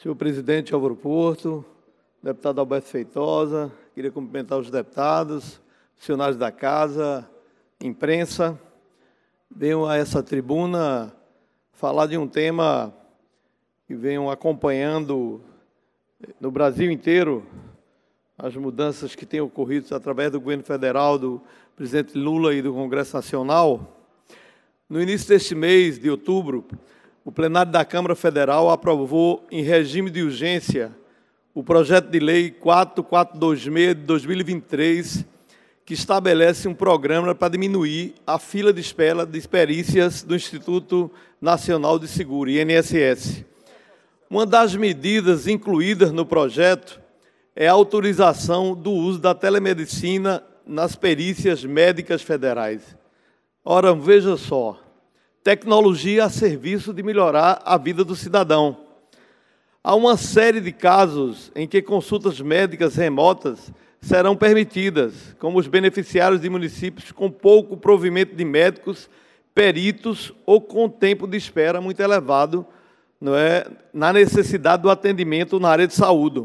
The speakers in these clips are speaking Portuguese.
Senhor presidente Álvaro Porto, deputado Alberto Feitosa, queria cumprimentar os deputados, funcionários da Casa, imprensa. Venho a essa tribuna falar de um tema que venho acompanhando no Brasil inteiro, as mudanças que têm ocorrido através do governo federal, do presidente Lula e do Congresso Nacional. No início deste mês de outubro, o plenário da Câmara Federal aprovou, em regime de urgência, o projeto de lei 4426 de 2023, que estabelece um programa para diminuir a fila de espera de perícias do Instituto Nacional de Seguro, INSS. Uma das medidas incluídas no projeto é a autorização do uso da telemedicina nas perícias médicas federais. Ora, veja só, tecnologia a serviço de melhorar a vida do cidadão. Há uma série de casos em que consultas médicas remotas serão permitidas, como os beneficiários de municípios com pouco provimento de médicos, peritos ou com tempo de espera muito elevado, na necessidade do atendimento na área de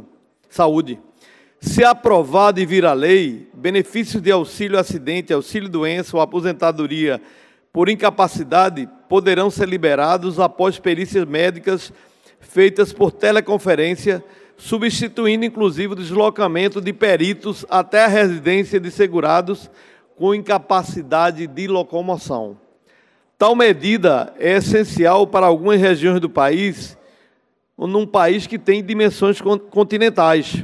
saúde. Se aprovado e vir a lei, benefícios de auxílio acidente, auxílio doença ou aposentadoria por incapacidade poderão ser liberados após perícias médicas feitas por teleconferência, substituindo inclusive o deslocamento de peritos até a residência de segurados com incapacidade de locomoção. Tal medida é essencial para algumas regiões do país, num país que tem dimensões continentais.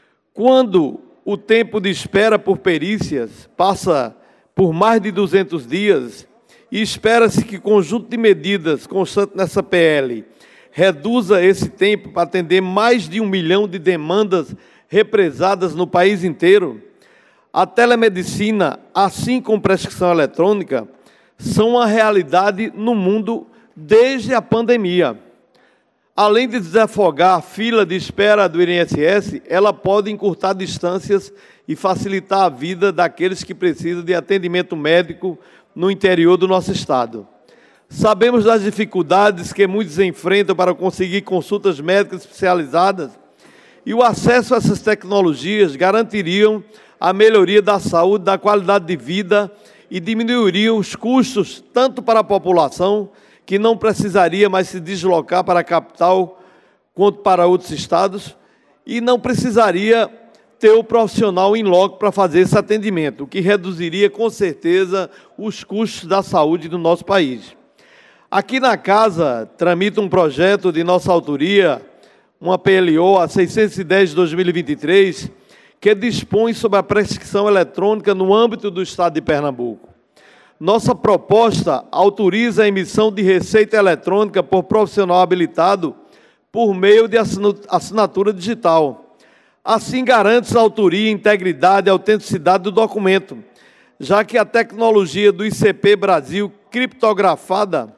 Quando o tempo de espera por perícias passa por mais de 200 dias, e espera-se que o conjunto de medidas constantes nessa PL reduza esse tempo para atender mais de 1 milhão de demandas represadas no país inteiro, a telemedicina, assim como prescrição eletrônica, são uma realidade no mundo desde a pandemia. Além de desafogar a fila de espera do INSS, ela pode encurtar distâncias e facilitar a vida daqueles que precisam de atendimento médico no interior do nosso Estado. Sabemos das dificuldades que muitos enfrentam para conseguir consultas médicas especializadas e o acesso a essas tecnologias garantiriam a melhoria da saúde, da qualidade de vida e diminuiriam os custos tanto para a população, que não precisaria mais se deslocar para a capital, quanto para outros estados, e não precisaria ter o profissional em loco para fazer esse atendimento, o que reduziria, com certeza, os custos da saúde do nosso país. Aqui na Casa, tramita um projeto de nossa autoria, uma PLO, a 610 de 2023, que dispõe sobre a prescrição eletrônica no âmbito do Estado de Pernambuco. Nossa proposta autoriza a emissão de receita eletrônica por profissional habilitado por meio de assinatura digital. Assim, garante-se a autoria, integridade e autenticidade do documento, já que a tecnologia do ICP Brasil criptografa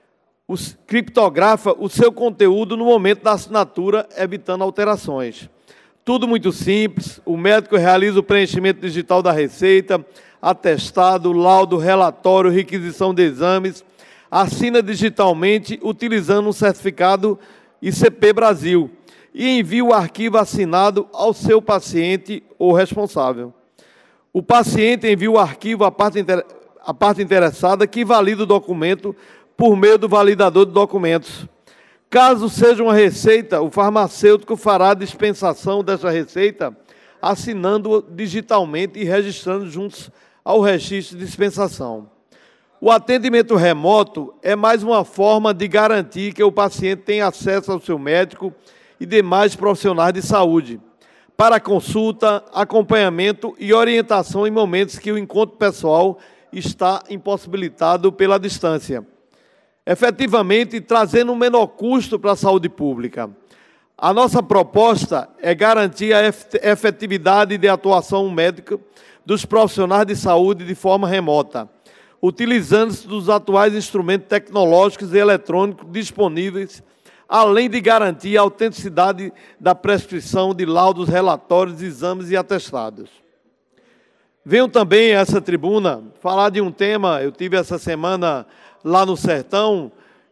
o seu conteúdo no momento da assinatura, evitando alterações. Tudo muito simples, o médico realiza o preenchimento digital da receita, atestado, laudo, relatório, requisição de exames, assina digitalmente utilizando um certificado ICP Brasil e envia o arquivo assinado ao seu paciente ou responsável. O paciente envia o arquivo à parte interessada, que valida o documento por meio do validador de documentos. Caso seja uma receita, o farmacêutico fará a dispensação dessa receita, assinando digitalmente e registrando juntos ao registro de dispensação. O atendimento remoto é mais uma forma de garantir que o paciente tenha acesso ao seu médico e demais profissionais de saúde, para consulta, acompanhamento e orientação em momentos que o encontro pessoal está impossibilitado pela distância, efetivamente trazendo um menor custo para a saúde pública. A nossa proposta é garantir a efetividade de atuação médica dos profissionais de saúde de forma remota, utilizando-se dos atuais instrumentos tecnológicos e eletrônicos disponíveis, além de garantir a autenticidade da prescrição de laudos, relatórios, exames e atestados. Venho também a essa tribuna falar de um tema, eu tive essa semana lá no Sertão,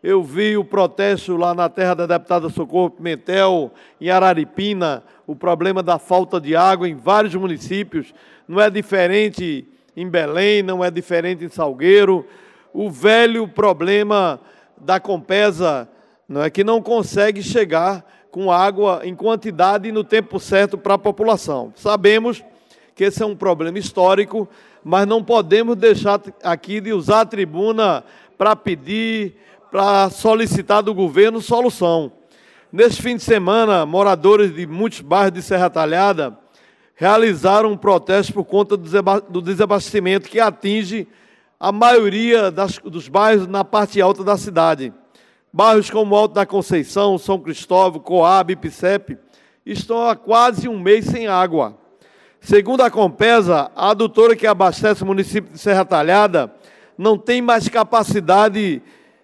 eu vi o protesto lá na terra da deputada Socorro Pimentel, em Araripina, o problema da falta de água em vários municípios. Não é diferente em Belém, não é diferente em Salgueiro. O velho problema da Compesa, não é, que não consegue chegar com água em quantidade e no tempo certo para a população. Sabemos que esse é um problema histórico, mas não podemos deixar aqui de usar a tribuna para pedir, para solicitar do governo solução. Neste fim de semana, moradores de muitos bairros de Serra Talhada realizaram um protesto por conta do desabastecimento que atinge a maioria dos bairros na parte alta da cidade. Bairros como Alto da Conceição, São Cristóvão, Coab e Picep estão há quase um mês sem água. Segundo a Compesa, a adutora que abastece o município de Serra Talhada não tem mais capacidade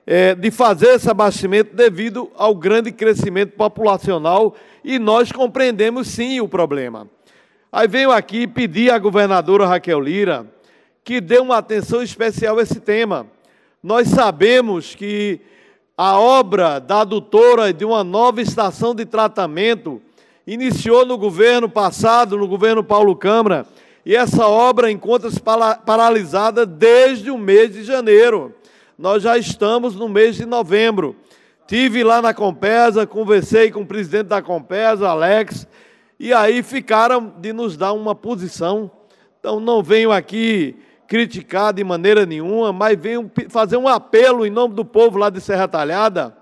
de fazer esse abastecimento devido ao grande crescimento populacional e nós compreendemos sim o problema. Aí venho aqui pedir à governadora Raquel Lira que dê uma atenção especial a esse tema. Nós sabemos que a obra da adutora de uma nova estação de tratamento iniciou no governo passado, no governo Paulo Câmara, e essa obra encontra-se paralisada desde o mês de janeiro. Nós já estamos no mês de novembro. Tive lá na Compesa, conversei com o presidente da Compesa, Alex, e aí ficaram de nos dar uma posição. Então não venho aqui criticar de maneira nenhuma, mas venho fazer um apelo em nome do povo lá de Serra Talhada,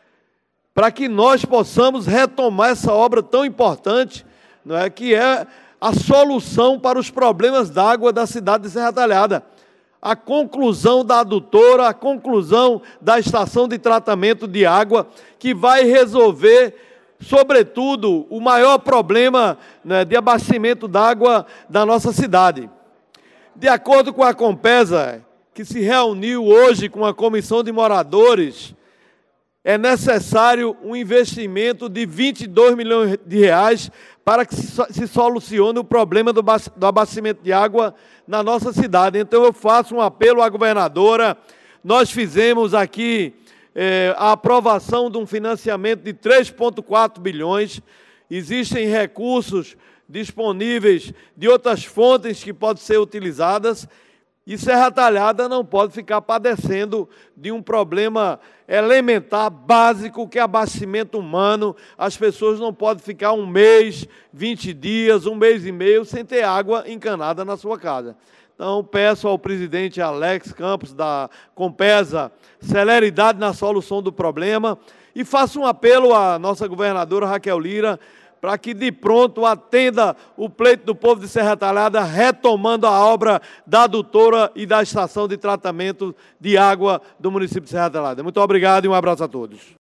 para que nós possamos retomar essa obra tão importante, não é, que é a solução para os problemas d'água da cidade de Serra Talhada. A conclusão da adutora, a conclusão da estação de tratamento de água, que vai resolver, sobretudo, o maior problema, né, de abastecimento d'água da nossa cidade. De acordo com a Compesa, que se reuniu hoje com a comissão de moradores, é necessário um investimento de 22 milhões de reais para que se solucione o problema do abastecimento de água na nossa cidade. Então eu faço um apelo à governadora. Nós fizemos aqui a aprovação de um financiamento de 3,4 bilhões. Existem recursos disponíveis de outras fontes que podem ser utilizadas, e Serra Talhada não pode ficar padecendo de um problema elementar, básico, que é abastecimento humano. As pessoas não podem ficar um mês, 20 dias, um mês e meio sem ter água encanada na sua casa. Então, peço ao presidente Alex Campos, da Compesa, celeridade na solução do problema, e faço um apelo à nossa governadora Raquel Lira, para que de pronto atenda o pleito do povo de Serra Talhada, retomando a obra da adutora e da estação de tratamento de água do município de Serra Talhada. Muito obrigado e um abraço a todos.